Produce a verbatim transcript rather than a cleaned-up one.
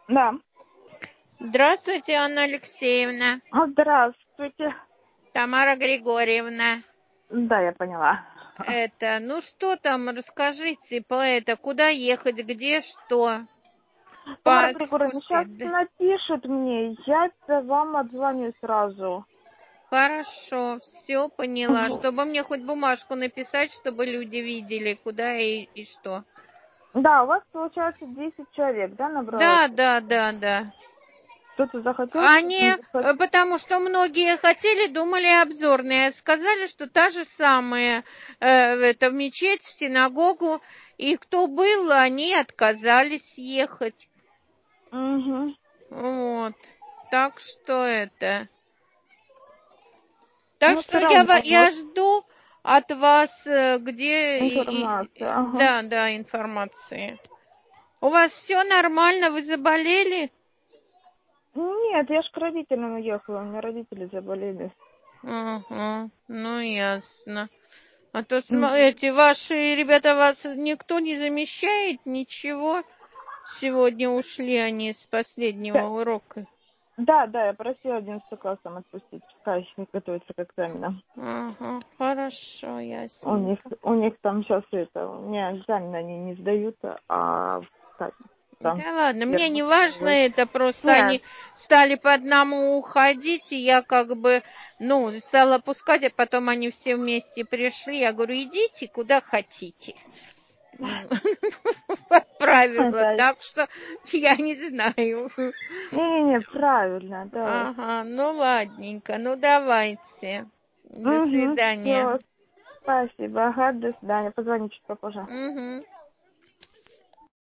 Да. Здравствуйте, Анна Алексеевна. Здравствуйте. Тамара Григорьевна. Да, я поняла. Это, ну что там, расскажите по это, куда ехать, где, что? По Тамара Григорьевна, экскурсии. сейчас Да. напишут мне, я вам отзвоню сразу. Хорошо, все поняла. Мгм. Чтобы мне хоть бумажку написать, чтобы люди видели, куда и, и что. Да, у вас получается десять человек, да, набралось? Да, да, да, да. Кто-то захотел, кто-то Они, не э, захотел. потому что многие хотели, думали обзорные, сказали, что та же самая, э, это в мечеть, в синагогу, и кто был, они отказались ехать. Угу. Вот. Так что это. Так Ну, что все я, ва- равно, вот я жду от вас, э, где и, и- информация, ага. да, да, информации. У вас все нормально, вы заболели? Нет, я ж к родителям уехала, у меня родители заболели. Ага, ну ясно. А то сма- Мгм. эти ваши ребята, вас никто не замещает, ничего. Сегодня ушли они с последнего Да, урока. да, да, я просила одиннадцатый классом отпустить, пускай готовится к экзаменам. Ага, хорошо, У них, ясненько. у них там сейчас это, у меня экзамены они не сдаются, а так, там Да ладно, мне первый не важно новый. это, просто Нет, они стали по одному уходить, и я как бы, ну, стала пускать, а потом они все вместе пришли. Я говорю, идите куда хотите. Отправила, это, так что я не знаю. не-не-не, правильно, да. Ага, ну ладненько, ну давайте. До Угу, свидания. все, спасибо, ага, до свидания, позвони чуть попозже. Угу.